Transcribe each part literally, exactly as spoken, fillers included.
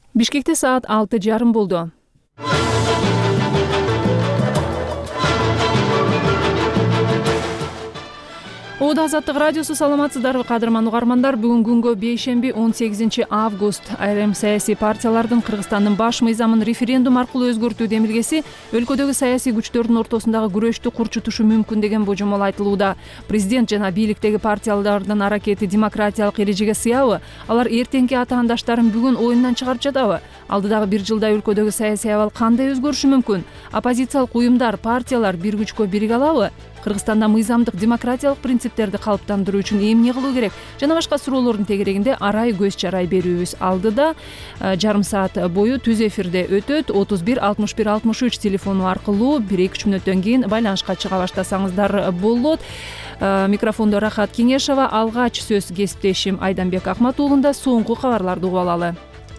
Бишкекте саат алты жарым болду. Ода Азаттык радиосу, саламатсыздарбы кадырман угармандар. Бүгүн күнгө бейшемби он сегизинчи август айрым саясий партиялардын Кыргызстандын баш мыйзамын референдум аркылуу өзгөртүү демилгеси өлкөдөгү саясий күчтөрдүн ортосундагы күрөштү курчутушу мүмкүн деген божомол айтылууда. Президент жана бийликтеги партиялардын аракети демократиялык эрежеге сыябы? Алар эртеңки атаандаштарын бүгүн оюндан чыгарып жатабы? Алдыдагы бир жылда өлкөдөгү саясий абал кандай өзгөрүшү мүмкүн? Оппозициялык уюмдар, партиялар бир күчкө бириге алабы? Кыргызстанда мыйзамдык демократиялык принциптерди калыптандыруу үчүн эмне кылуу керек? Жана башка суроолордун тегерегинде арай көз чарай берүүбүз алдыда. Жарым саат бою түз эфирде өтөт. отуз бир алтымыш бир алтымыш үч телефону аркылуу бир эки үч мүнөттөн кийин байланышка чыга баштасаңыздар болот. Микрофондо Рахат Кеңешова, алгач сөз кесиптешим Айданбек Акмат уулунда. Соңку кабарларды угуп алалы.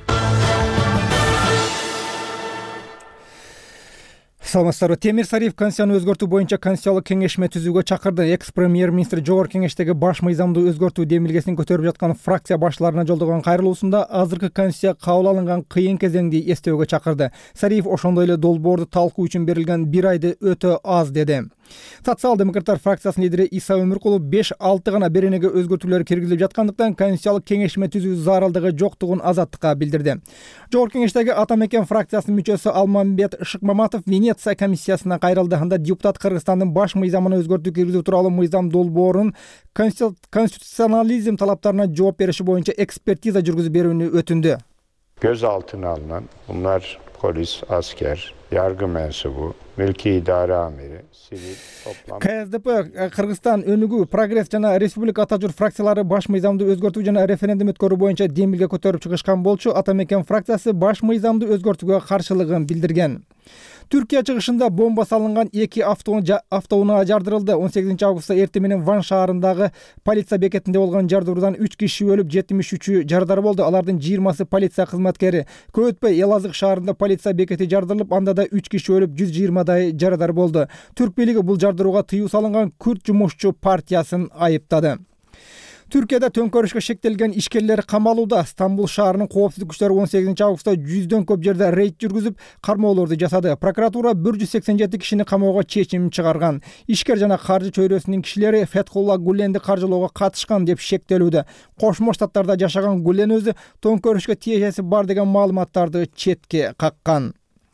Саламатсыздарбы. Темир Сариев Конституцияны өзгөртүү боюнча конституциялык кеңешме түзүүгө чакырды. Экс премьер-министр жогорку кеңештеги баш мыйзамды өзгөртүү демилгесин көтөрүп жаткан фракция башларына жолдогон кайрылуусунда азыркы конституция кабыл алынган кыйын кезеңди эстөөгө чакырды. Сариев ошондой эле долбоорду талкуу үчүн берилген бир айды өтө аз деди. Социал-демократтар фракциясынын лидери Иса Өмүркулов беш алты гана беренеге өзгөртүүлөр киргизилип жаткандыктан конституциялык кеңешме түзүү зарылдыгы жоктугун Азаттыкка билдирди. Жогорку кеңештеги Ата Мекен фракциясынын мүчөсү Алмамбет Шыкмаматов Венеция комиссиясына кайрылды. Анда депутат Кыргызстандын баш мыйзамына өзгөртүү киргизүү тууралуу мыйзам долбоорунун конституционализм талаптарына жооп бериши боюнча экспертиза жүргүзүп берүүнү өтүндү. Göz altına alınan bunlar polis, asker, yargı mensubu, mülki idare amiri, sivil toplam... К С Д П, Кыргызстан өнүгүү, прогресс жана республика ата журт фракциялары баш мыйзамды өзгөртүү жана референдум өткөрүү боюнча демилге көтөрүп чыгышкан болчу. Ата Мекен фракциясы баш мыйзамды өзгөртүүгө каршылыгын билдирген. Түркия чыгышында бомба салынган эки автоунаа жардырылды. он сегизинчи августта эртең менен Ван шаарындагы полиция бекетинде болгон жардыруудан үч киши өлүп, жетимиш үчү жарадар болду. Алардын жыйырмасы полиция кызматкери. Көп өтпөй Эл Азык шаарында полиция бекети жардырылып, анда да үч киши өлүп, жүз жыйырмадай жарадар болду. Түрк бийлиги бул жардырууга тыюу салынган Күрд жумушчу партиясын айыптады. Түркияда төңкөрүшкө шектелген ишкерлер камалууда. Стамбул шаарынын коопсуздук күчтөрү он сегизинчи августта жүздөн көп жерде рейд жүргүзүп, кармоолорду жасады. Прокуратура бир жүз сексен жети кишини камоого чечим чыгарган. Ишкер жана каржы чөйрөсүнүн кишилери Фетхулла Гуленди каржылоого катышкан деп шектелүүдө. Кошмо Штаттарда жашаган Гулен өзү төңкөрүшкө тиешеси бар деген маалыматтарды четке каккан.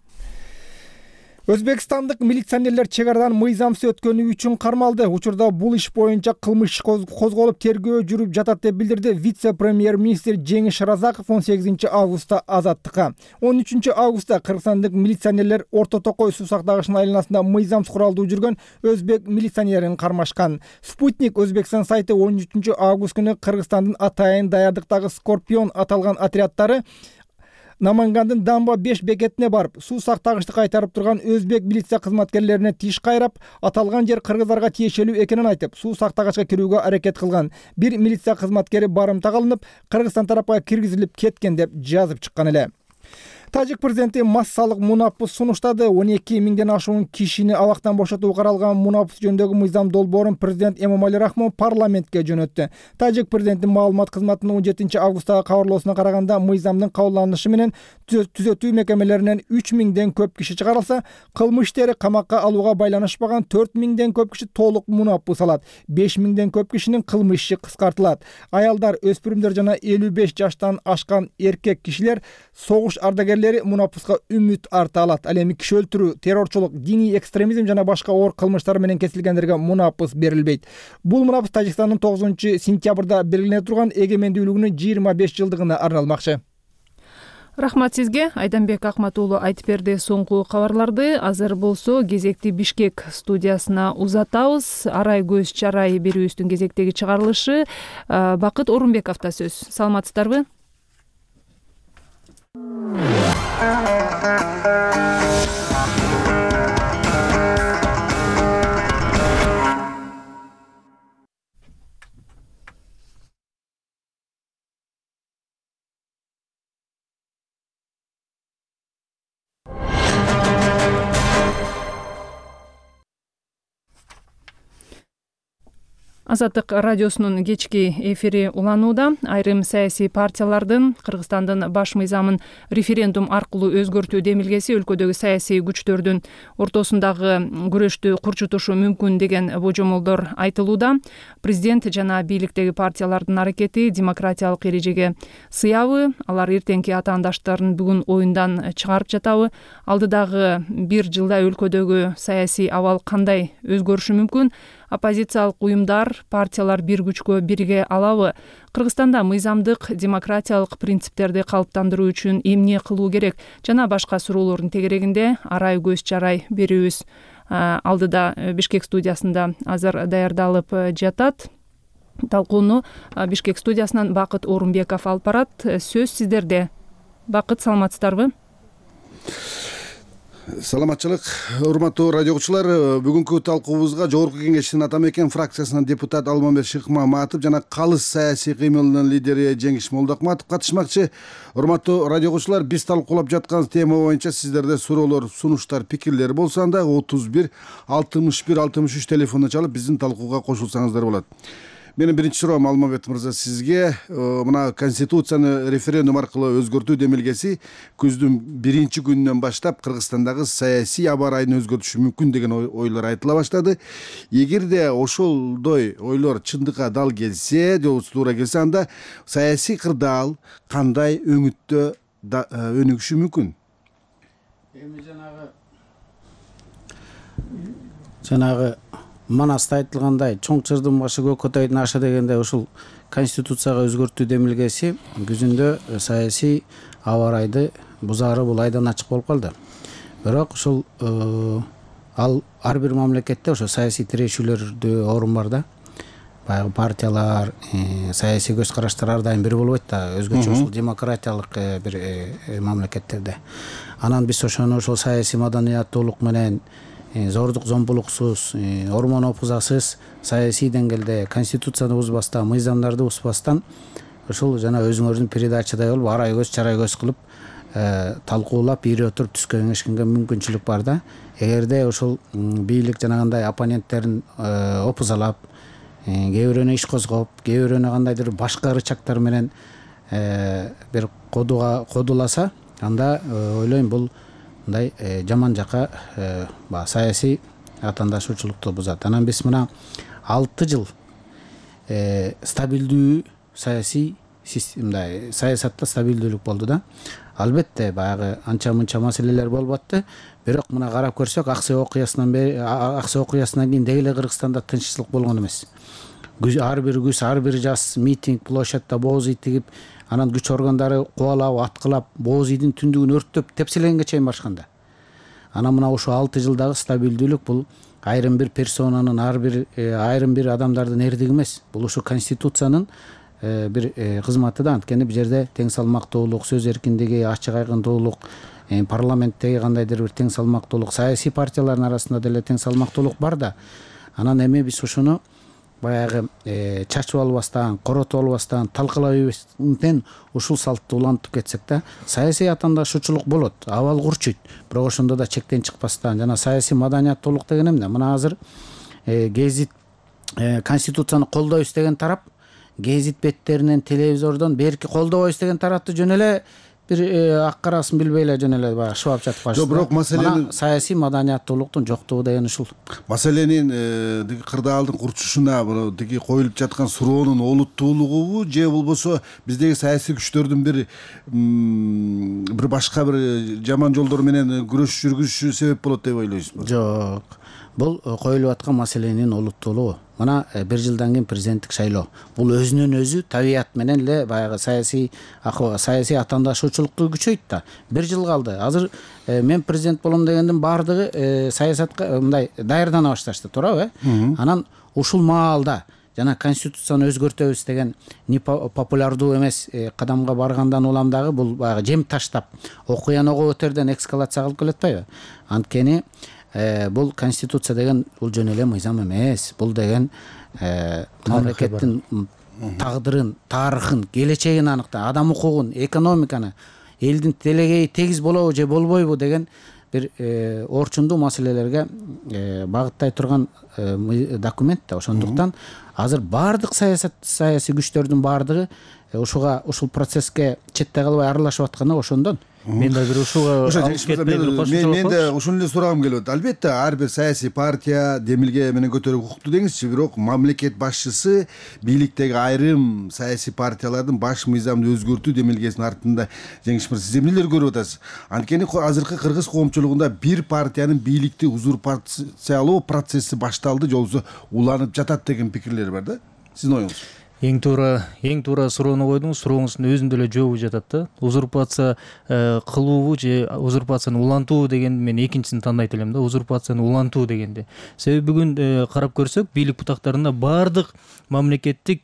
Өзбекстандык милиционерлер чек арадан мыйзамсыз өткөнү үчүн кармалды. Учурда бул иш боюнча кылмыш козголуп тергөө жүрүп жатат деп билдирди вице-премьер-министр Жеңиш Разаков он сегизинчи августта Азаттыкка. он үчүнчү августта кыргызстандык милиционерлер Орто Токой суу сактагычынын айланасында мыйзамсыз куралдуу жүргөн өзбек милиционерин кармашкан. Спутник Өзбекстан сайты он үчүнчү август күнү Кыргызстандын атайын даярдыктагы Скорпион аталган отряддары Намангандын Дамба беш бекетине барып, суу сактагычты кайтарып турган өзбек милиция кызматкерлерине тиш кайрап, аталган жер кыргыздарга тиешелүү экенин айтып, суу сактагычка кирүүгө аракет кылган. Бир милиция кызматкери барымта кылынып, Кыргызстан тарапка киргизилип кеткен деп жазып чыккан эле. Тажик президенти массалык мунапыс сунуштады. он эки миңден ашуун кишини абактан бошотуу каралган мунапыс жөнүндөгү мыйзам долбоорун президент Эмомали Рахмон парламентке жөнөттү. Тажик президентинин маалымат кызматынын он жетинчи августтагы кабарлоосуна караганда, мыйзамдын кабылданышы менен түзөтүү мекемелеринен үч миңден көп киши чыгарылса, кылмыш иштери камакка алууга байланышпаган төрт миңден көп киши толук мунапыс алат. беш миңден көп кишинин кылмыш иши кыскартылат. Аялдар, өспүрүмдөр жана элүү беш жаштан ашкан эркек кишилер согуш ардагерлери мунапыска үмүт арта алат. Ал эми киши өлтүрүү, террорчулук, диний экстремизм жана башка оор кылмыштар менен кесилгендерге мунапыс берилбейт. Бул мунапыс Тажикстандын тогузунчу сентябрда белгилене турган эгемендүүлүгүнүн жыйырма беш жылдыгына арналмакчы. Рахмат сизге. Айданбек Акмат уулу айтып берди соңку кабарларды. Азыр болсо кезекти Бишкек студиясына узатабыз. Арай көз чарай берүүбүздүн кезектеги чыгарылышы Бакыт Орунбековдо сөз. Саламатсыздарбы? Азаттык радиосунун кечки эфири уланууда. Айрым саясий партиялардын Кыргызстандын баш мыйзамын референдум аркылуу өзгөртүү демилгеси өлкөдөгү саясий күчтөрдүн ортосундагы күрөштү курчутушу мүмкүн деген божомолдор айтылууда. Президент жана бийликтеги партиялардын аракети демократиялык эрежеге сыябы? Алар эртеңки атаандаштарын бүгүн оюндан чыгарып жатабы? Алдыдагы бир жылда өлкөдөгү саясий абал кандай өзгөрүшү мүмкүн? Оппозициялык уюмдар, партиялар бир күчкө бирге алабы? Кыргызстанда мыйзамдык демократиялык принциптерди калыптандыруу үчүн эмне кылуу керек? Жана башка суроолордун тегерегинде арай көз чарай берүүбүз алдыда Бишкек студиясында азыр даярдалып жатат. Талкууну Бишкек студиясынан Бакыт Орунбеков алып барат. Сөз сиздерде. Бакыт, саламатсыздарбы? Саламатчылык, урматтуу радио окуучулар. Бүгүнкү талкуубузга Жогорку Кеңештин Ата Мекен фракциясынан депутат Алмамбет Шыкмаматов жана Калыс саясий кыймылынын лидери Жеңиш Молдокматов катышмакчы. Урматтуу радио окуучулар, биз талкуулап жаткан тема боюнча сиздерде суроолор, сунуштар, пикирлер болсо анда отуз бир алтымыш бир алтымыш үч телефонуна чалып биздин талкууга кошулсаңыздар болот. Менин биринчи суроом, Алмамбет мырза, сизге мына Конституцияны референдум аркылуу өзгөртүү демилгеси күздүн биринчи күнүнөн баштап Кыргызстандагы саясий аба ырайын өзгөртүшү мүмкүн деген ойлор айтыла баштады. Эгерде ошолдой ойлор чындыкка дал келсе, же туура келсе, анда саясий кырдаал кандай өңүттө өнүгүшү мүмкүн? Эми жанагы жанагы Манаста айтылгандай, чоң чырдын башы көкөтөйдүн ашы дегенде, ушул Конституцияга өзгөртүү демилгеси күзүндө саясий аба ырайды бузаары бул айдан ачык болуп калды. Бирок ушул ал ар бир мамлекетте ошо саясий тирешүүлөрдө орун бар да. Баягы партиялар, саясий көз караштар ар дайым бир болбойт да, өзгөчө ушул демократиялык бир мамлекеттерде. Анан биз ошону ошол саясий маданияттуулук менен зордук зомбулуксуз, ормон опузасыз саясий деңгээлде Конституцияны бузбастан, мыйзамдарды бузбастан ушул жана өзүңөрдүн передачадай болуп арай көз чарай көз кылып талкуулап, ийре отуруп түз кеңешкенге мүмкүнчүлүк бар да. Эгерде ошол бийлик жанагындай оппоненттерин опузалап, кээ бирөөнө иш козгоп, кээ бирөөнө кандайдыр башка рычагтар менен бир кодуга кодуласа, анда ойлойм бул мындай жаман жака саясий атаандашуучулукту бузат. Анан биз мына алты жыл стабилдүү саясий мындай саясатта стабилдүүлүк болду да. Албетте баягы анча мынча маселелер болуп атты. Бирок мына карап көрсөк, Аксай окуясынан бери Аксай окуясынан кийин деги эле Кыргызстанда тынччылык болгон эмес. Ар бир күз, ар бир жаз митинг, площадьта бооз ий тигип, анан күч органдары кубалап, аткылап, бооз ийдин түндүгүн өрттөп, тепселегенге чейин барышканда. Анан мына ошо алты жылдагы стабилдүүлүк бул айрым бир персонанын, ар бир айрым бир адамдардын эрдиги эмес. Бул ушу Конституциянын бир кызматы да. Анткени бул жерде тең салмактуулук, сөз эркиндиги, ачык айкындуулук, парламенттеги кандайдыр бир тең салмактуулук, саясий партиялардын арасында деле тең салмактуулук бар да. Анан эми биз ушуну баягы чачып албастан, коротуп албастан, талкалабастан ушул салтты улантып кетсек да, саясий атаандашуучулук болот, абал курчуйт. Бирок ошондо да чектен чыкпастан, жана саясий маданияттуулук деген эмне? Мына азыр гезит Конституцияны колдойбуз деген тарап, гезит беттеринен, телевизордон берки колдобойбуз деген тарапты жөн эле бир ак карасын билбей эле жөн эле баягы шыбап жатып калышты. Жок, бирок маселенин саясий маданияттуулуктун жоктугу деген ушул. Маселенин тиги кырдаалдын курчушуна, тиги коюлуп жаткан суроонун олуттуулугубу же болбосо биздеги саясий күчтөрдүн бир бир башка бир жаман жолдор менен күрөш жүргүзүшү себеп болот деп ойлойсузбу? Жок. Бул коюлуп аткан маселенин олуттуулугу. Мына бир жылдан кийин президенттик шайлоо. Бул өзүнөн өзү табият менен эле баягы саясий саясий атаандашуучулукту күчөйт да. Бир жыл калды. Азыр мен президент болом дегендин баардыгы саясатка мындай даярдана башташты, туурабы? Анан ушул маалда жана Конституцияны өзгөртөбүз деген популярдуу эмес кадамга баргандан улам дагы бул баягы жем таштап, окуяны ого өтерден эскалация кылып келатпайбы? Анткени бул Конституция деген бул жөн эле мыйзам эмес. Бул деген мамлекеттин тагдырын, тарыхын, келечегин аныктайт, адам укугун, экономиканы, элдин телегеи тегиз болобу же болбойбу деген бир орчундуу маселелерге багыттай турган документ да. Ошондуктан азыр баардык саясат саясий күчтөрдүн баардыгы ушуга ушул процесске четте калбай аралашып атканы ошондон. Мен да бир ушуга алып кетпей бир кошумчалап мен да ушуну эле сурагым келип атат. Албетте ар бир саясий партия демилге менен көтөрүүгө укуктуу деңизчи, бирок мамлекет башчысы бийликтеги айрым саясий партиялардын баш мыйзамды өзгөртүү демилгесинин артында Жеңиш мырза сиз эмнелер көрүп атасыз? Анткени азыркы кыргыз коомчулугунда бир партиянын бийликти узурпациялоо процесси башталды, жолсу уланып жатат деген пикирлер бар да. Сиздин оюңуз? Эң туура, эң туура суроону койдуңуз. Сурооңуздун өзүндө эле жообу жатат да. Узурпация кылуубу же узурпацияны улантуу деген мен экинчисин тандайт элем да. Узурпацияны улантуу дегенде. Себеби бүгүн карап көрсөк, бийлик бутактарында баардык мамлекеттик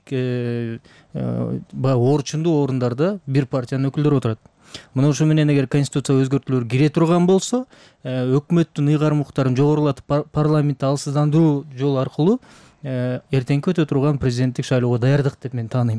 баягы орчундуу орундарда бир партиянын өкүлдөрү отурат. Мына ушу менен эгер конституция өзгөртүүлөр кире турган болсо, өкмөттүн ыйгарым укуктарын жогорулатып парламентти алсыздандыруу жолу аркылуу эртеңки өтө турган президенттик шайлоого даярдык деп мен тааныйм.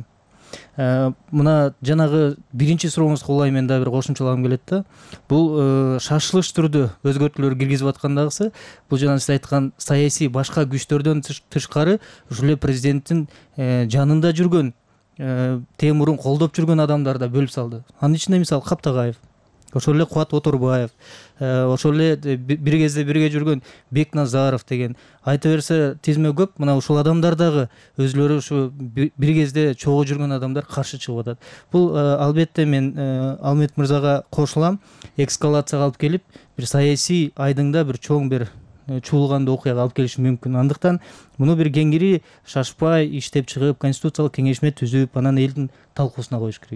Мына жанагы биринчи сурооңузга улай мен да бир кошумчалагым келет да. Бул шашылыш түрдө өзгөртүүлөр киргизип аткандагысы, бул жана сиз айткан саясий башка күчтөрдөн тышкары ушул эле президенттин жанында жүргөн, темурун колдоп жүргөн адамдарды бөлүп салды. Анын ичинде мисалы Каптагаев, ошол эле Кубат Оторбаев, ошол эле бир кезде бирге жүргөн Бекназаров деген, айта берсе тизме көп. Мына ушул адамдар дагы өзлөрү ушу бир кезде чогуу жүргөн адамдар каршы чыгып атат. Бул албетте мен Алмет мырзага кошулам, эскалацияга алып келип, бир саясий айдыңда бир чоң бир чуулгандуу окуяга алып келиши мүмкүн. Андыктан муну бир кеңири шашпай иштеп чыгып, конституциялык кеңешме түзүп, анан элдин талкуусуна коюш керек.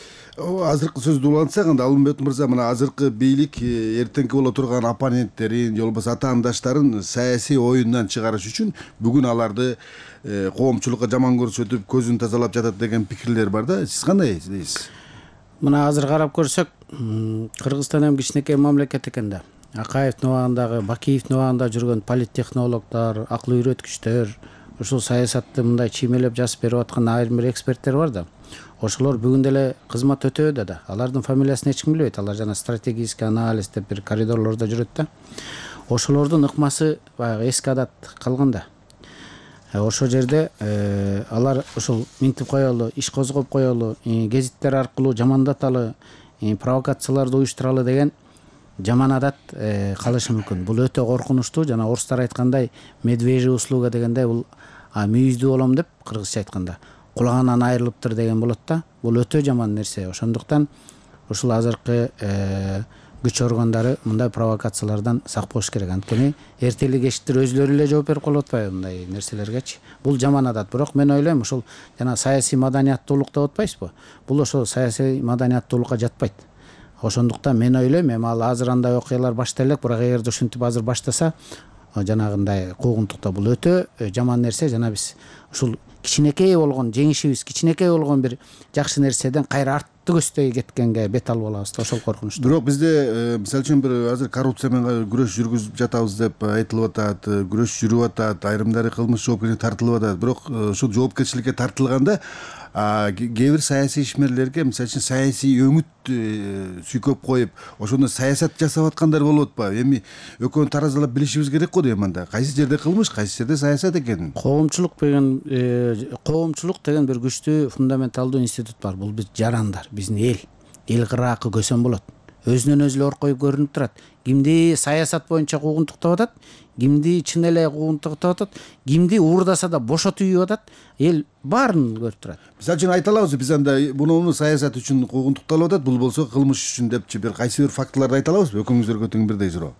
Азыркы сөздү улантсак, анда Алмет мырза, мына азыркы бийлик эртеңки боло турган оппоненттерин же болбосо атаандаштарын саясий оюндан чыгарыш үчүн бүгүн аларды коомчулукка жаман көрсөтүп, көзүн тазалап жатат деген пикирлер бар да. Сиз кандай дейсиз? Мына азыр карап көрсөк, Кыргызстан эми кичинекей мамлекет экен да. Акаевдин убагындагы, Бакиевдин убагында жүргөн политтехнологдор, акыл үйрөткүчтөр, ушул саясатты мындай чиймелеп жазып берип аткан айрым бир эксперттер бар да. Ошолор бүгүн деле кызмат өтөдө да. Алардын фамилиясын эч ким билбейт. Алар жана стратегический анализ деп бир коридорлордо жүрөт да. Ошолордун ыкмасы баягы эски адат калган да. Ошол жерде алар ушул минтип коелу, иш козгоп коелу, гезиттер аркылуу жамандаталы, провокацияларды уюштуралы деген жаман адат калышы мүмкүн. Бул өтө коркунучтуу, жана орустар айткандай медвежий услуга дегендей, бул мүйүздүү болом деп кыргызча айтканда кулагынан айрылыптыр деген болот да. Бул өтө жаман нерсе. Ошондуктан ушул азыркы күч органдары мындай провокациялардан сак болуш керек. Анткени эртели кечтир өзлөрү эле жооп берип калып атпайбы мындай нерселергечи. Бул жаман адат. Бирок мен ойлойм, ушул жана саясий маданияттуулук деп атпайсызбы? Бул ошол саясий маданияттуулукка жатпайт. Ошондуктан мен ойлойм, эми ал азыр андай окуялар баштай элек, бирок эгерде ушинтип азыр баштаса, жанагындай куугунтукта бул өтө жаман нерсе. Жана биз ушул кичинекей болгон жеңишибиз, кичинекей болгон бир жакшы нерседен кайра артты көздөй кеткенге бет алып алабыз да. Ошол коркунучтуу. Бирок бизде мисалы үчүн бир азыр коррупция менен күрөш жүргүзүп жатабыз деп айтылып атат, күрөш жүрүп атат, айрымдары кылмыш жоопкерчиликке тартылып атат. Бирок ушул жоопкерчиликке тартылганда кээ бир саясий ишмерлерге мисалы үчүн саясий өңүт сүйкөп коюп, ошондо саясат жасап аткандар болуп атпайбы? Эми экөөнү таразалап билишибиз керек го дейм анда. Кайсы жерде кылмыш, кайсы жерде саясат экенин. Коомчулук деген коомчулук деген бир күчтүү фундаменталдуу институт бар. Бул биз жарандар, биздин эл. Эл кыраакы көсөм болот. Өзүнөн өзү оркой көрүнүп турат. Кимди саясат боюнча куугунтуктап атат, кимди чын эле куугунтуктап атат, кимди уурдаса да бошотуп үйүп атат, эл баарын көрүп турат. Мисалы үчүн айта алабыз, биз анда муну саясат үчүн куугунтукталып атат, бул болсо кылмыш үчүн депчи бир кайсы бир фактыларды айта алабызбы? Экөөңүздөргө тең бирдей суроо.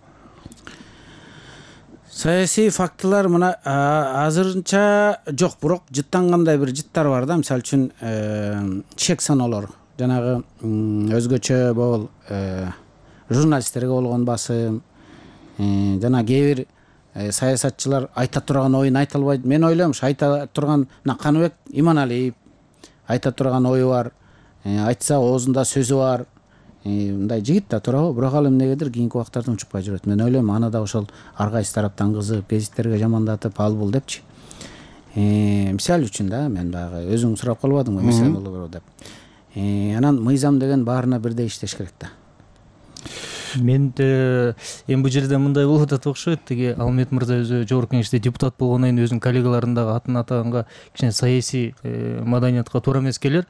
Саясий фактылар мына азырынча жок, бирок жыттангандай бир жыттар бар да. Мисалы үчүн чек саноолор, жанагы өзгөчө бул журналисттерге болгон басым, жана кээ бир саясатчылар айта турган оюн айта албайт. Мен ойлойм, айта турган мына Каныбек Иманалиев айта турган ою бар, айтса оозунда сөзү бар, мындай жигит да туурабы? Бирок ал эмнегедир кийинки убактарда унчукпай жүрөт. Мен ойлойм, аны да ошол ар кайсы тараптан кызып, гезиттерге жамандатып, ал бул депчи. Мисал үчүн да, мен дагы өзүң сурап калбадыңбы, мисал боло берет деп. Анан мыйзам деген баарына бирдей иштеш керек да. мен эми бул жерде мындай болуп атат окшойт. Тиги Алмет мырза өзү жогорку кеңеште депутат болгондон кийин өзүнүн коллегаларын дагы атын атаганга кичине саясий маданиятка туура эмес келер.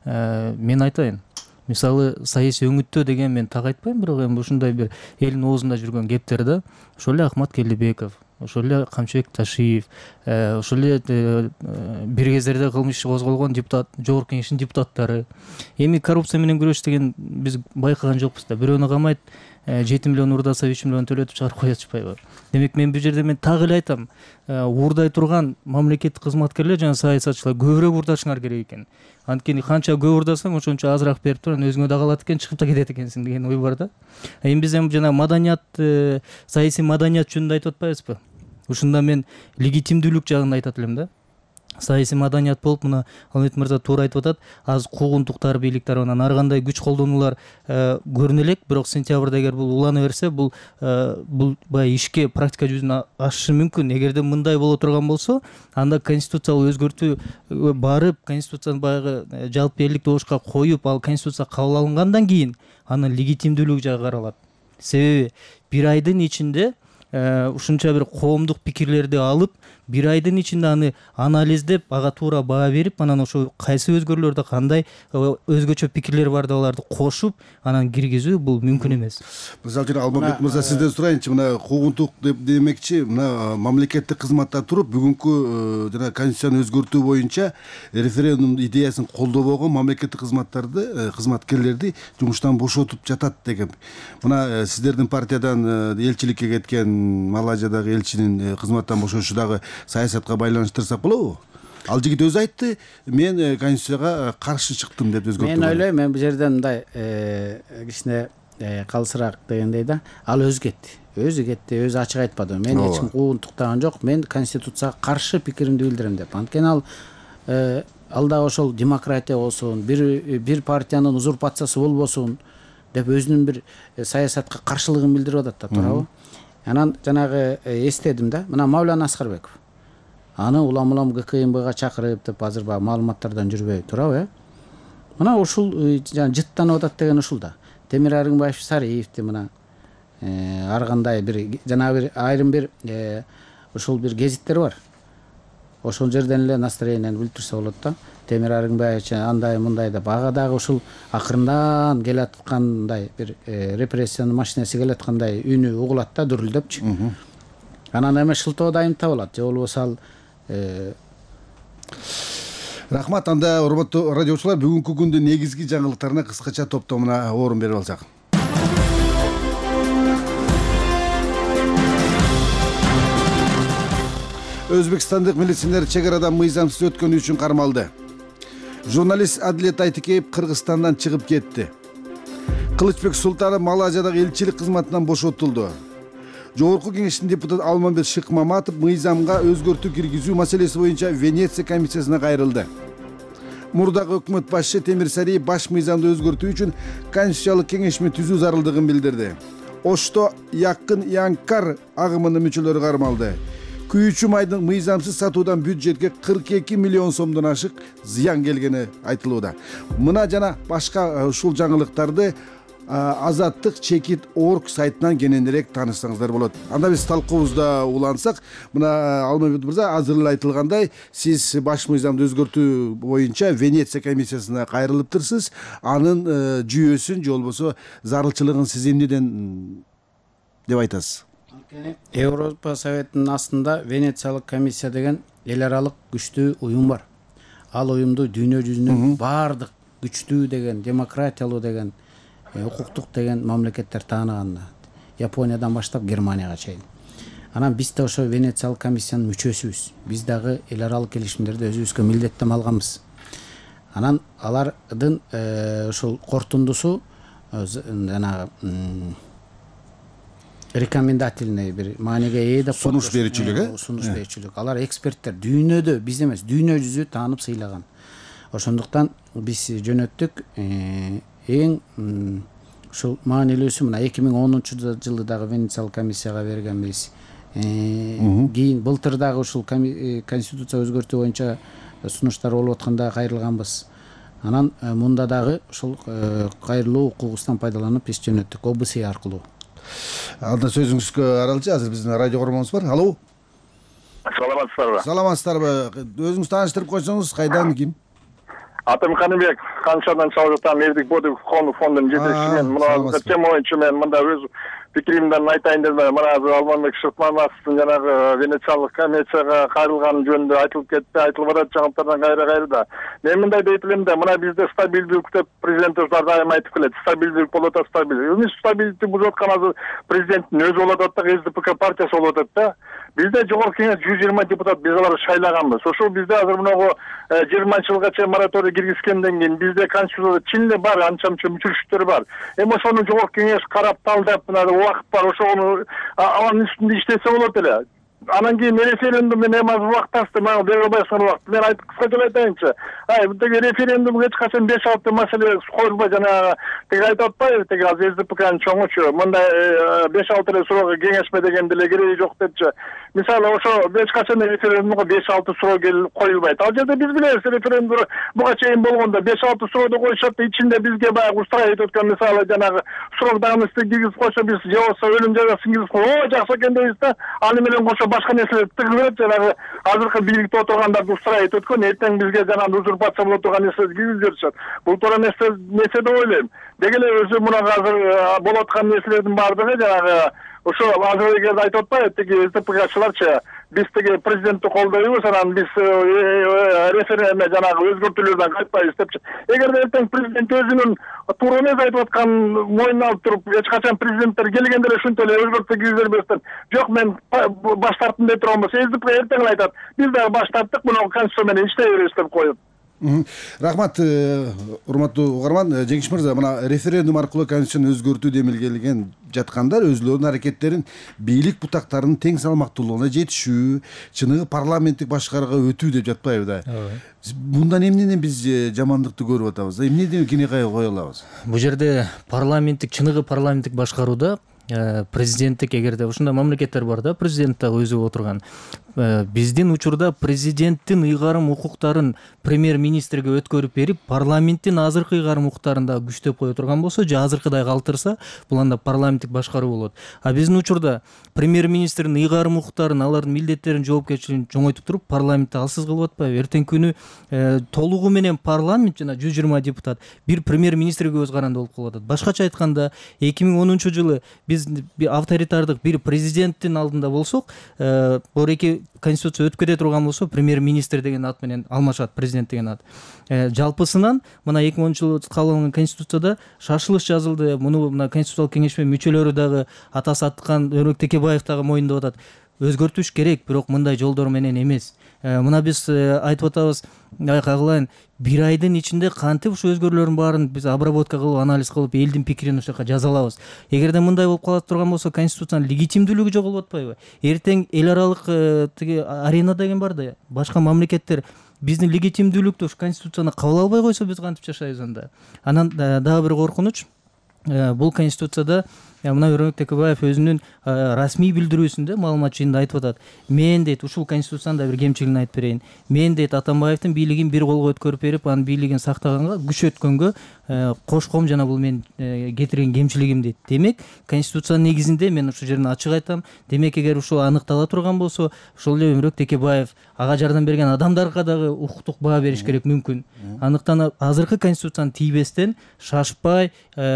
Мен айтайын, мисалы саясий өңүттөө деген мен так айтпайм, бирок эми ушундай бир элдин оозунда жүргөн кептер да. Ошол эле Ахмат Келдибеков, ошол эле Камчыбек Ташиев, ошол эле бир кездерде кылмыш иши козголгон депутат, жогорку кеңештин депутаттары. Эми коррупция менен күрөш деген биз байкаган жокпуз да. Бирөөнү камайт, жети миллион уурдаса үч миллион төлөтүп чыгарып коюп атышпайбы? Демек мен бул жерде мен так эле айтам, уурдай турган мамлекеттик кызматкерлер жана саясатчылар көбүрөөк уурдашыңар керек экен. Анткени канча көп уурдасаң, ошончо азыраак берип туруп, өзүңө да калат экен, чыгып да кетет экенсиң деген ой бар да. Эми биз эми жана маданият, саясий маданият жөнүндө айтып атпайбызбы? Ушунда мен легитимдүүлүк жагын айтат элем да. Саясий маданият болуп, мына Алмет мырза туура айтып атат, аз куугунтуктар, бийлик тарабынан ар кандай күч колдонуулар көрүнө элек, бирок сентябрда эгер бул улана берсе, бул бул баягы ишке практика жүзүнө ашышы мүмкүн. Эгерде мындай боло турган болсо, анда конституциялык өзгөртүү барып, конституцияны баягы жалпы элдик добушка коюп, ал конституция кабыл алынгандан кийин анын легитимдүүлүгү жагы каралат. Себеби бир айдын ичинде ушунча бир коомдук пикирлерди алып, бир айдын ичинде аны анализдеп, ага туура баа берип, анан ошо кайсы өзгөрүүлөрдө кандай өзгөчө пикирлер бар да аларды кошуп, анан киргизүү бул мүмкүн эмес. Мисалы үчүн Алмамбет мырза, сизден сурайынчы, мына куугунтук деп демекчи, мына мамлекеттик кызматта туруп, бүгүнкү жана конституцияны өзгөртүү боюнча референдум идеясын колдобогон мамлекеттик кызматтарды, кызматкерлерди жумуштан бошотуп жатат деген. Мына сиздердин партиядан элчиликке кеткен Малайзиядагы элчинин кызматтан бошошу дагы саясатка байланыштырсак болобу? Ал жигит өзү айтты, мен конституцияга каршы чыктым деп өзгөрттү. Мен ойлойм, мен бул жерден мындай кичине калсыраак дегендей да, ал өзү кетти. Өзү кетти, өзү ачык айтпады. Мен эч ким куугунтуктаган жок, мен конституцияга каршы пикиримди билдирем деп. Анткени ал ал да ошол демократия болсун, бир бир партиянын узурпациясы болбосун деп өзүнүн бир саясатка каршылыгын билдирип атат да, туурабы? Анан жанагы эстедим да, мына Мавлан Аскарбеков. Аны улам-улам ГКМБга чакырып деп азыр баягы маалыматтардан жүрбөй, туурабы? Мына ушул жана жыттанып атат деген ушул да. Темир Арыгынбаев Сариевди мына ар кандай бир жана бир айрым бир ушул бир гезиттер бар. Ошол жерден эле настроениени билдирсе болот да. Темир Арыгынбаев андай мындай деп, ага дагы ушул акырындан келаткандай бир репрессиянын машинеси келаткандай үнү угулат да, дүрүлдөпчү. Анан эме шылтоо дайым табылат, же болбосо ал рахмат. Анда урматтуу радиочулар, бүгүнкү күндүн негизги жаңылыктарына кыскача топтомуна орун берип алсак. Өзбекстандык милиционер чек арадан мыйзамсыз өткөнү үчүн кармалды. Журналист Адилет Айтыкеев Кыргызстандан чыгып кетти. Кылычбек Султанов Малайзиядагы элчилик кызматынан бошотулду. Жогорку кеңештин депутаты Алмамбет Шыкмаматов мыйзамга өзгөртүү киргизүү маселеси боюнча Венеция комиссиясына кайрылды. Мурдагы өкмөт башчы Темир Сариев баш мыйзамды өзгөртүү үчүн конституциялык кеңешме түзүү зарылдыгын билдирди. Ошто Якын Янкар агымынын мүчөлөрү кармалды. Күйүүчү майдын мыйзамсыз сатуудан бюджетке кырк эки миллион сомдон ашык зыян келгени айтылууда. Мына жана башка ушул жаңылыктарды Азаттык чекит орг сайтынан кененирээк таанышсаңыздар болот. Анда биз талкуубузда улансак, мына Алмамбет мырза азыр эле айтылгандай, сиз баш мыйзамды өзгөртүү боюнча Венеция комиссиясына кайрылыптырсыз. Анын жүйөсүн же болбосо зарылчылыгын сиз эмнеден деп айтасыз? Европа Советинин астында Венециялык комиссия деген эл аралык күчтүү уюм бар. Ал уюмду дүйнө жүзүнүн баардык күчтүү деген, демократиялуу деген, укуктук деген мамлекеттер тааныган. Япониядан баштап Германияга чейин. Анан биз да ошо Венециялык комиссиянын мүчөсүбүз. Биз дагы эл аралык келишимдерди өзүбүзгө милдеттенме алганбыз. Анан алардын ошол корутундусу жанагы рекомендательный бир мааниге ээ деп сунуш берүүчүлүк, э? Сунуш берүүчүлүк. Алар эксперттер дүйнөдө, биз эмес, дүйнө жүзү таанып сыйлаган. Ошондуктан биз жөнөттүк эң ушул маанилүүсү мына эки миң онунчу жылы дагы Венециялык комиссияга бергенбиз. Кийин былтыр дагы ушул конституция өзгөртүү боюнча сунуштар болуп атканда кайрылганбыз. анан мында дагы ушул кайрылуу укугубуздан пайдаланып иш жөнөттүк ОБС аркылуу. Анда сөзүңүзгө аралчы азыр биздин радио көрөрмөнүбүз бар. Алло. Саламатсыздарбы? Саламатсыздарбы? Өзүңүз тааныштырып койсоңуз, кайдан, ким? Атым Каныбек, Канчадан чалып жатам, Эрдик Бодук фондунун жетекчиси мен. Мына тема боюнча мен мында өз пикиримден айтайын дедим. Мына азыр Алмамбек Шыкмановдун жанагы Венециялык комиссияга кайрылганы жөнүндө айтылып кетти, айтылып атат жагыптардан кайра-кайра. Мен мындай дейт элем да, мына бизде стабилдүүлүк деп президентибиз дайыма айтып келет. Стабилдүүлүк болуп атат, стабилдүүлүк. Эмне стабилдүүлүктү бузуп аткан азыр президенттин өзү болуп атат да, СДПК партиясы болуп атат да. Бизде жогорку кеңеш жүз жыйырма депутат биз аларды шайлаганбыз. Ошол бизде азыр мынагу жыйырманчы жылга чейин мораторий киргизгенден кийин бизде конституцияда чын эле бар, анча-мынча мүчөчүлүктөр бар. Эми ошону жогорку кеңеш карап талдап, мына убакыт бар, ошону анын үстүндө иштесе болот эле. Анан кийин референдум менен эми азыр убакыт асты, мага бере албайсыңар убакыт. Мен айтып кыскача айтайынчы. Ай, бизде референдум эч качан беш алты маселе коюлбай, жана тиги айтып атпайбы, тиги азыр СДПКнын чоңучу, мындай беш алты эле суроого кеңешме дегенде эле кереги жок депчи. Мисалы, ошо эч качан референдумга беш алты суроо коюлбайт. Ал жерде биз билебиз, референдум буга чейин болгондо беш алты сурооду коюшат, ичинде бизге баягы устраивать эткөн, мисалы, жанагы суроо давностьты киргизип койсо, биз же болбосо өлүм жазасын киргизип койсо, о, жакшы экен дейбиз да. Аны менен кошо башка нерселерди тыгып, жанагы азыркы бийликте отургандарды устраивать эткөн, эртең бизге жанагы узурпация боло турган нерселерди киргизип жиберишет. Бул туура нерсе нерсе деп ойлойм. Деги эле өзү мына азыр боло аткан нерселердин баардыгы жанагы ошо азыр эгерде айтып атпайбы, тиги СДПКчыларчы, биз тиги президентти колдойбуз, анан биз референдум жанагы өзгөртүүлөрдөн кайтпайбыз депчи. Эгерде эртең президент өзүнүн туура эмес айтып аткан мойнуна алып туруп, эч качан президенттер келгенде эле ушинтип эле өзгөртүү киргизбестен, жок мен баш тарттым деп турган болсо, СДПК эртең эле айтат, биз дагы баш тарттык, мына конституция менен иштей беребиз деп коет. Рахмат, урматтуу угарман. Жеңиш мырза, мына референдум аркылуу конституцияны өзгөртүү демилгелеген жаткандар өзүлөрүнүн аракеттерин бийлик бутактарынын тең салмактуулугуна жетишүү, чыныгы парламенттик башкарууга өтүү деп жатпайбы да? Мындан эмнеден биз жамандыкты көрүп атабыз? Эмнеден кинекай кое алабыз? Бул жерде парламенттик, чыныгы парламенттик башкарууда президенттик, эгерде ушундай мамлекеттер бар да, президент дагы өзү отурган. Биздин учурда президенттин ыйгарым укуктарын премьер-министрге өткөрүп берип, парламенттин азыркы ыйгарым укуктарын да күчтөп кое турган болсо, же азыркыдай калтырса, бул анда парламенттик башкаруу болот. А биздин учурда премьер-министрдин ыйгарым укуктарын, алардын милдеттерин, жоопкерчилигин чоңойтуп туруп, парламентти алсыз кылып атпайбы? Эртең күнү толугу менен парламент жана жүз жыйырма депутат бир премьер-министрге өз каранды болуп калып атат. Башкача айтканда, эки миң онунчу жылы биз авторитардык бир президенттин алдында болсок, бул эки конституция өтүп кете турган болсо, премьер-министр деген ат менен алмашат, президент деген ат. Жалпысынан мына эки миң онунчу жылы кабыл алынган конституцияда шашылыш жазылды. Муну мына конституциялык кеңешме мүчөлөрү дагы, атасы Аткан Өрөк Текебаев дагы моюндап атат. Өзгөртүш керек, бирок мындай жолдор менен эмес. Мына биз айтып атабыз, кагылайын, бир айдын ичинде кантип ушу өзгөрүүлөрдүн баарын биз обработка кылып, анализ кылып, элдин пикирин ошол жака жаза алабыз. Эгерде мындай болуп кала турган болсо, конституциянын легитимдүүлүгү жоголуп атпайбы? Эртең эл аралык тиги арена деген бар да, башка мамлекеттер биздин легитимдүүлүктү ушу конституцияны кабыл албай койсо, биз кантип жашайбыз анда? Анан дагы бир коркунуч, бул конституцияда мына Өрөк Текебаев өзүнүн расмий билдирүүсүндө маалымат жыйында айтып атат. Мен дейт, ушул конституцияда бир кемчилигин айтып берейин. Мен дейт, Атамбаевдин бийлигин бир колго өткөрүп берип, анын бийлигин сактаганга, күч өткөнгө кошком, жана бул мен кетирген кемчилигим дейт. Демек, конституциянын негизинде мен ушул жерин ачык айтам. Демек, эгер ушул аныктала турган болсо, ошол эле Өрөк Текебаев, ага жардам берген адамдарга дагы укуктук баа бериш керек мүмкүн. Андыктан азыркы конституцияны тийбестен, шашпай,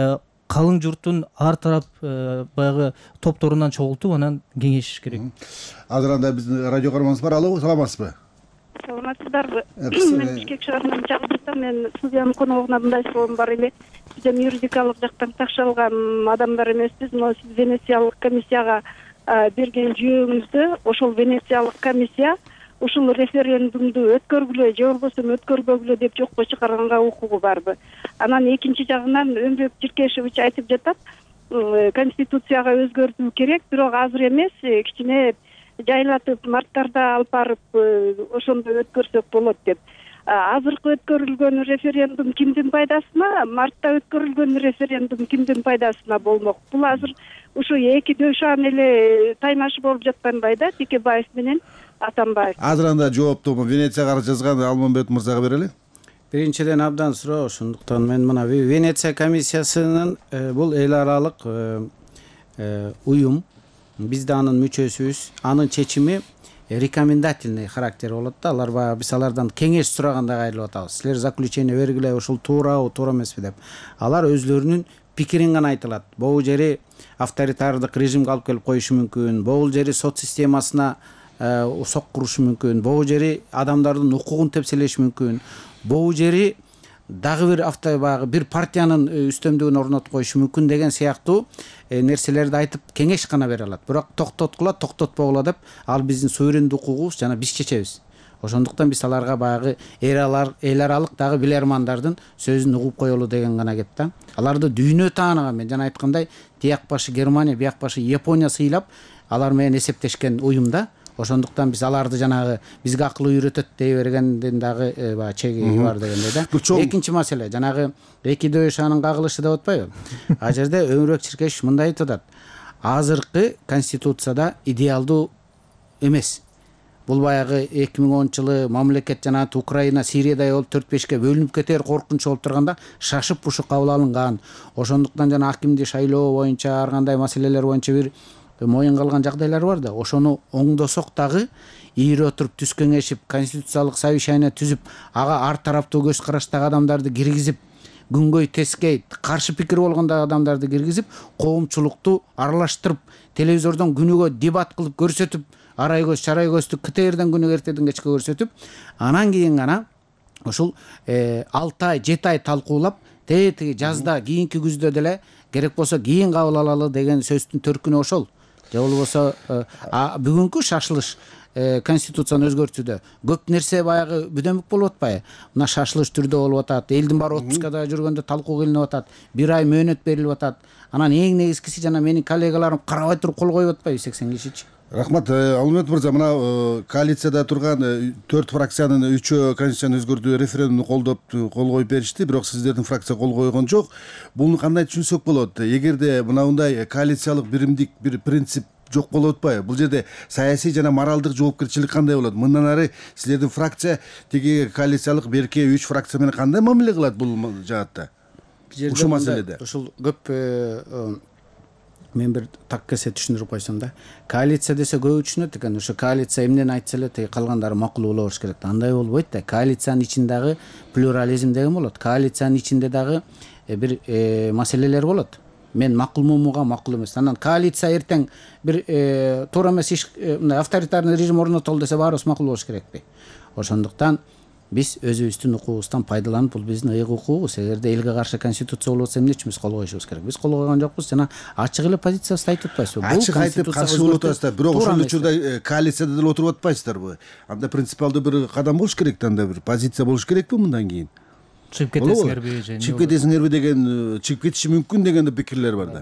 калың журттун ар тарап баягы топторунан чогултуп, анан кеңешиш керек. Азыр анда биздин радио көрөрмөнүбүз бар. Алло, саламатсызбы? Саламатсыздарбы? Мен Бишкек шаарынан чалып жатам. Мен судьянын коногуна мындай суроом бар эле. Биз эми юридикалык жактан такшалган адамдар эмеспиз, но сиз Венециялык комиссияга берген жүйөңүздө ошол Венециялык комиссия ушул референдумду өткөргүлө же болбосо өткөрбөгүлө деп жокко чыгарганга укугу барбы? Анан экинчи жагынан Өмбек Жиркешевич айтып жатат, конституцияга өзгөртүү керек, бирок азыр эмес, кичине жайлатып, марттарда алып барып ошондо өткөрсөк болот деп. Азыркы өткөрүлгөн референдум кимдин пайдасына, мартта өткөрүлгөн референдум кимдин пайдасына болмок? Бул азыр ушу эки дөшан эле таймаш болуп жаткандай да, Текебаев менен Атамбаев. Азыр анда жоопту Венецияга жазган Алмамбет мырзага берели. биринчиден абдан суроо, ошондуктан мен мына Венеция комиссиясынын бул эл аралык уюм, биз да анын мүчөсүбүз. Анын чечими рекомендательный характер болот да. Алар баягы биз алардан кеңеш сурагандай кайрылып атабыз. Силер заключение бергиле, ушул туурабы, туура эмеспи деп. Алар өзлөрүнүн пикирин гана айтылат. Бул жери авторитардык режимге алып келип коюшу мүмкүн, бул жери сот системасына усок курушу мүмкүн, бул жери адамдардын укугун тепселеши мүмкүн, бул жери дагы бир авто баягы бир партиянын үстөмдүгүн орнотуп коюшу мүмкүн деген сыяктуу нерселерди айтып кеңеш гана бере алат. Бирок токтоткула, токтотпогула деп, ал биздин суверендик укугубуз жана биз чечебиз. Ошондуктан биз аларга баягы эл аралык дагы билермандардын сөзүн угуп коелу деген гана кеп да. Аларды дүйнө тааныган, мен жана айткандай, тияк башы Германия, бияк башы Япония сыйлап алар менен эсептешкен уюм да. Ошондуктан биз аларды жанагы бизге акыл үйрөтөт дей бергенден дагы баягы чеги бар дегендей да. Экинчи маселе, жанагы эки дөшанын кагылышы деп атпайбы? А жерде Өмүрбек Чиркешев мындай айтып атат. Азыркы конституцияда идеалдуу эмес. Бул баягы эки миң онунчу жылы мамлекет жана Украина, Сириядай болуп төрт бешке бөлүнүп кетер коркунучу болуп турганда шашып ушу кабыл алынган. Ошондуктан жана акимди шайлоо боюнча ар кандай маселелер боюнча бир моюнга алган жагдайлар бар да. Ошону оңдосок дагы ийире отуруп түз кеңешип, конституциялык совещание түзүп, ага ар тараптуу көз караштагы адамдарды киргизип, күнгөй тескей каршы пикир болгондагы адамдарды киргизип, коомчулукту аралаштырып, телевизордон күнүгө дебат кылып көрсөтүп, арай көз, чарай көздү кытээрден күнүгө эртеден кечке көрсөтүп, анан кийин гана ушул алты ай, жети ай талкуулап, тетиги жазда, кийинки күздө деле керек болсо кийин кабыл алалы деген сөздүн төркүнү ошол. Же болбосо бүгүнкү шашылыш конституцияны өзгөртүүдө көп нерсе баягы бүдөмүк болуп атпайбы? Мына шашылыш түрдө болуп атат, элдин баары отпускада жүргөндө талкуу кылынып атат, бир ай мөөнөт берилип атат. Анан эң негизгиси жана менин коллегаларым карабай туруп кол коюп атпайбы сексен кишичи? Рахмат, Алмамет мырза, мына коалицияда турган төрт фракциянын үчөө конституцияны өзгөртүү референдумду колдоп кол коюп беришти, бирок сиздердин фракция кол койгон жок. Буну кандай түшүнсөк болот? Эгерде мындай коалициялык биримдик бир принцип жок болуп атпайбы? Бул жерде саясий жана моралдык жоопкерчилик кандай болот? Мындан ары силердин фракция тиги коалициялык берке үч фракция менен кандай мамиле кылат бул жаатта? Ушул маселеде. Ушул көп мен бир так кесе түшүндүрүп койсом да. Коалиция десе көп түшүнөт экен. Ошо коалиция эмнени айтса эле тиги калгандары макул боло бериш керек. Андай болбойт да. Коалициянын ичиндеги плюрализм деген болот. Коалициянын ичинде дагы бир маселелер болот. Мен макулмунга, макул эмес. Анан коалиция эртең бир туура эмес иш, мындай авторитарный режим орнотолду десе баарыбыз макул болуш керекпи? Ошондуктан биз өзүбүздүн укугубуздан пайдаланып, бул биздин ыйык укугубуз. Эгерде элге каршы конституция болуп атса, эмне үчүн биз кол коюшубуз керек? Биз кол койгон жокпуз жана ачык эле позициябызды айтып атпайбызбы? Ачык айтып каршы болуп атасыздар, бирок ошол учурда коалицияда деле отуруп атпайсыздарбы? Анда принципиалдуу бир кадам болуш керек, анда бир позиция болуш керекпи мындан кийин? Чыгып кетесиңерби же? Чыгып кетесиңерби деген, чыгып кетиши мүмкүн деген пикирлер бар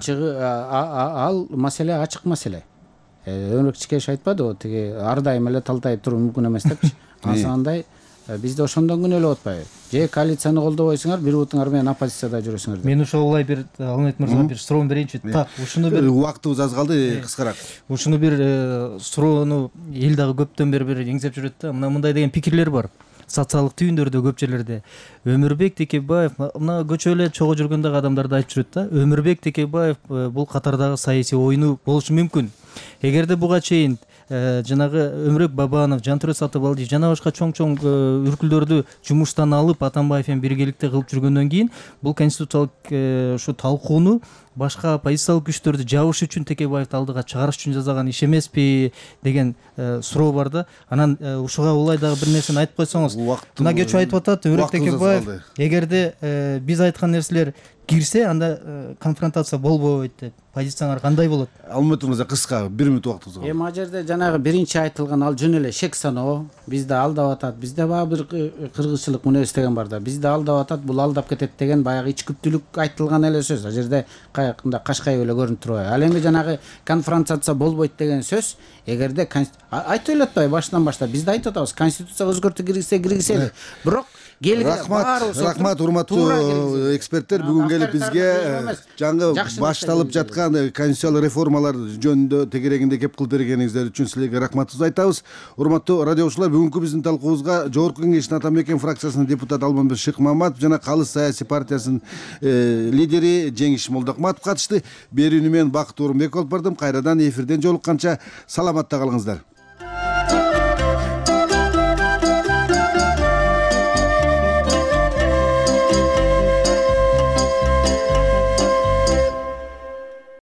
да. Ал маселе ачык маселе. Өмүрбек Чиркешев айтпадыбы, тиги ар дайым эле талтайып туруу мүмкүн эмес депчи. Андай биз да ошондон күнөөлөп атпайбы? Же коалицияны колдобойсуңар, бир бутуңар менен оппозицияда жүрөсүңөр. Мен ошол улай бир Алмамет мырза бир суроону берейинчи. Так, ушуну бир убактыбыз аз калды, кыскараак. Ушуну бир суроону эл дагы көптөн бери бир эңзеп жүрөт да. Мына мындай деген пикирлер бар. Социалдык түйүндөрдө көп жерлерде Өмүрбек Текебаев мына көчө эле чогуу жүргөндөгү адамдарды айтып жүрөт да. Өмүрбек Текебаев бул катардагы саясий оюну болушу мүмкүн. Эгерде буга чейин жанагы Өмүрбек Бабанов, Жантүрө Сатыбалдиев жана башка чоң-чоң үркүлдөрдү жумуштан алып Атамбаев менен биргеликте кылып жүргөндөн кийин бул конституциялык ушу талкууну башка оппозициялык күчтөрдү жабыш үчүн Текебаевди алдыга чыгарыш үчүн жасаган иш эмеспи деген суроо бар да. Анан ушуга улай дагы бир нерсени айтып койсоңуз. Мына кечөө айтып атат Өмүрбек Текебаев, эгерде биз айткан нерселер кирсе, анда конфронтация болбойт деп. Позицияңар кандай болот? Алмамет мырза, кыска, бир мүнөт убактыбыз бар. Эми ал жерде жанагы биринчи айтылган ал жөн эле шек саноо, бизди алдап атат, бизде баягы бир кыргызчылык мүнөз деген бар да. Бизди алдап атат, бул алдап кетет деген баягы ичкүптүүлүк айтылган эле сөз. Ал жерде кайыкында кашкай эле көрүнүп турбайбы? Ал эми жанагы конфронтация болбойт деген сөз, эгерде айтып эле атпайбы башынан баштап бизде айтып атабыз, конституцияга өзгөртүү киргизсе киргизели. Бирок келген рахмат рахмат урматтуу эксперттер бүгүн келип бизге жаңы башталып жаткан конституциялык реформалар жөнүндө тегерегинде кеп кылып бергениңиздер үчүн силерге рахматыбызды айтабыз. Урматтуу радио угуучулар, бүгүнкү биздин талкуубузга Жогорку Кеңештин ата мекен фракциясынын депутаты Алмамбет Шыкмаматов жана Калыс саясий партиясынын лидери Жеңиш Молдокматов катышты. Берүүнү мен Бакыт Орунбеков алып бардым. Кайрадан эфирден жолукканча саламатта калыңыздар.